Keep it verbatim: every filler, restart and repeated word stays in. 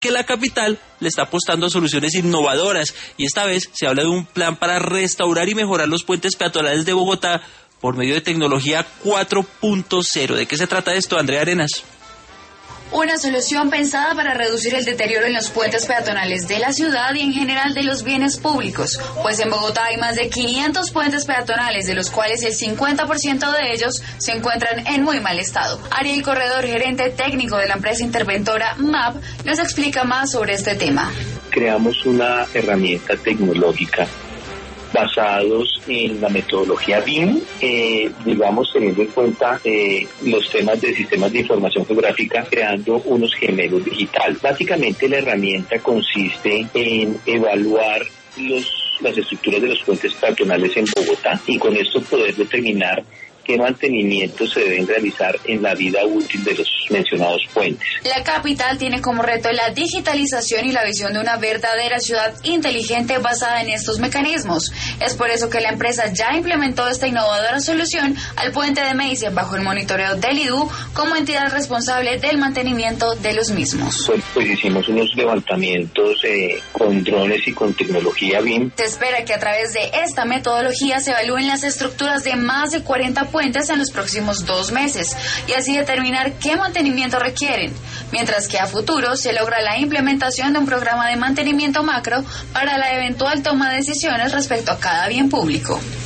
que la capital le está apostando a soluciones innovadoras y esta vez se habla de un plan para restaurar y mejorar los puentes peatonales de Bogotá por medio de tecnología cuatro punto cero. ¿De qué se trata esto, Andrea Arenas? Una solución pensada para reducir el deterioro en los puentes peatonales de la ciudad y en general de los bienes públicos, pues en Bogotá hay más de quinientos puentes peatonales, de los cuales el cincuenta por ciento de ellos se encuentran en muy mal estado. Ariel Corredor, gerente técnico de la empresa interventora M A P, nos explica más sobre este tema. Creamos una herramienta tecnológica basados en la metodología B I M, eh, digamos teniendo en cuenta eh, los temas de sistemas de información geográfica, creando unos gemelos digitales. Básicamente la herramienta consiste en evaluar los, las estructuras de los puentes peatonales en Bogotá y con esto poder determinar qué mantenimientos se deben realizar en la vida útil de los mencionados puentes. La capital tiene como reto la digitalización y la visión de una verdadera ciudad inteligente basada en estos mecanismos. Es por eso que la empresa ya implementó esta innovadora solución al puente de Meissen bajo el monitoreo del I D U como entidad responsable del mantenimiento de los mismos. Pues, pues hicimos unos levantamientos eh, con drones y con tecnología B I M. Se espera que a través de esta metodología se evalúen las estructuras de más de cuarenta puentes en los próximos dos meses y así determinar qué mantenimiento requieren, mientras que a futuro se logra la implementación de un programa de mantenimiento macro para la eventual toma de decisiones respecto a cada bien público.